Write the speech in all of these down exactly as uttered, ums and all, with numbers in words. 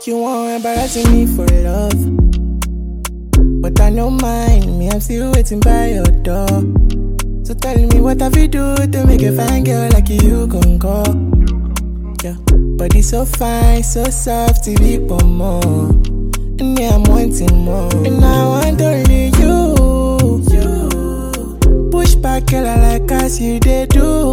You won't embarrassing me for love, but I don't mind. Me, I'm still waiting by your door. So tell me what have you do to make a fine girl like you gon' go? Yeah, body so fine, so soft, to be for more. And yeah, I'm wanting more. And I want only you. You push back, girl, I like as you they do.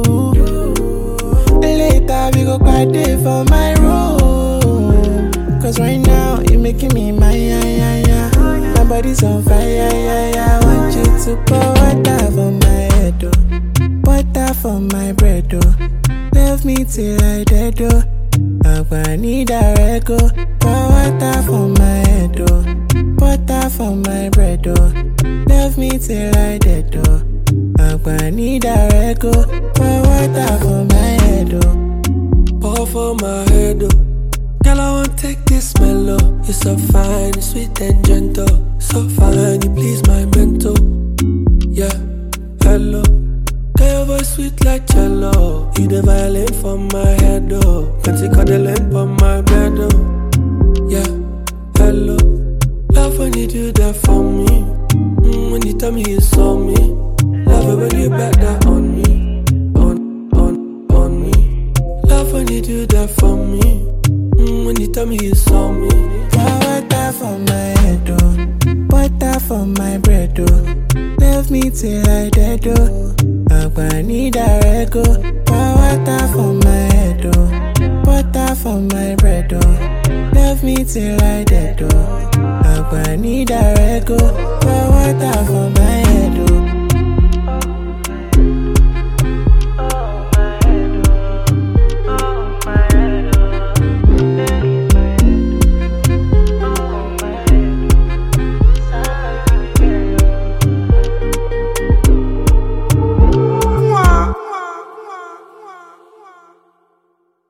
And later we go party for my room. Cause right now you're making me my yeah, yeah, yeah. My body's on fire, yeah, yeah. I want you to pour water for my head, oh. Water for my bread, oh. Love me till I dead, oh. I need a rego. Pour water for my head, oh. Water for my bread, oh. Love me till I dead, oh. I need a rego. Pour water for my head, oh. Pour for my head, oh. Girl, I won't take this mellow. You're so fine, you're sweet and gentle. So fine, you please my mental. Yeah, hello. Girl, your voice sweet like cello. You the violin for my head, oh. Can't take all the length for my bed, oh. Yeah, hello. Love when you do that for me. Mm, when you tell me you saw me. Love it when you back that on me. On, on, on me. Love when you do that for me. Mm, when you tell me you saw me. Pour water for my head, oh. Water for my bread, oh. Love me till I dead, oh. I need a rego. Pour water for my head, oh. Water for my bread, oh. Love me till I dead, oh. I need a rego.